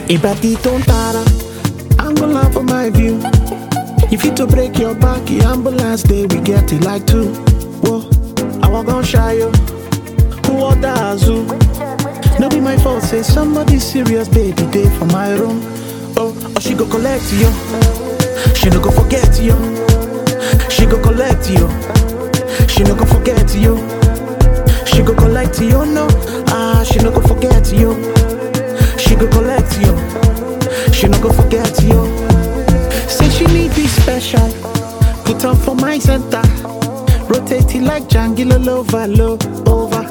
Ibati tontara, I'm gonna laugh for my view. If you to break your back, the ambulance day we get it like two. Whoa, I walk on shy yo. Who order Azu? No be my fault, say somebody serious, baby, day for my room. Oh, she go collect you. She no go forget you. She go collect you. She no go forget you. She go collect you, no. She no go forget you. She go collect you. She no go forget you. Say she need be special. Put on for my center. Rotate it like Django over.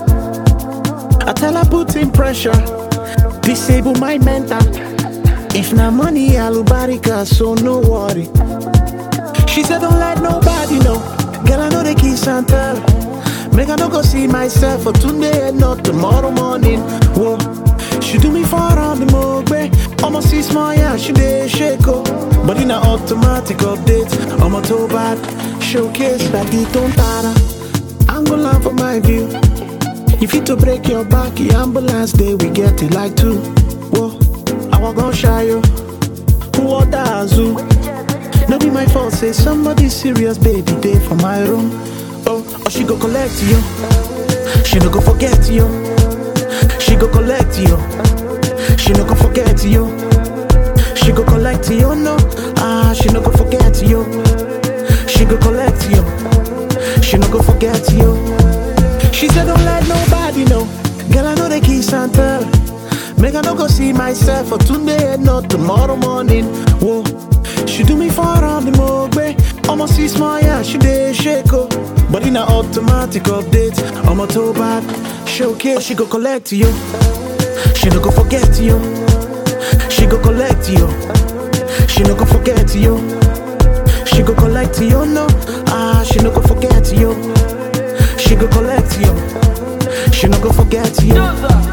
I tell her put in pressure. Disable my mental. If na money, alubarika, so no worry. She said don't let nobody know. Girl, I know the kiss and tell. Make I no go see myself for today and not tomorrow morning. Whoa, she do me for on the mogbe. Almost see small, yeah, she dey shake oh. But in a automatic update, I'm a toe bad. Showcase like the tontara. I'm gonna laugh for my view. If you to break your back, the ambulance day we get it like two. Whoa, I walk on shy yo. Who order Azu? No be my fault, say somebody serious, baby, day for my room. Oh, she go collect you. She no go forget you. She go collect you. She no go forget you. She go collect you, no. She no go forget you. She go collect you. She no go forget you. She said don't let nobody know. Girl, I know the kiss and tell. Make I no go see myself for today and not tomorrow morning. Whoa, she do me for on the mogbe. Almost see small, yeah, she dey shake oh. But in a automatic update, I'm a toe bad. Showcase, she go collect you. She no go forget you. She go collect you. She no go forget you. She go collect you, no. She no go forget you. She go collect you. She no go forget you.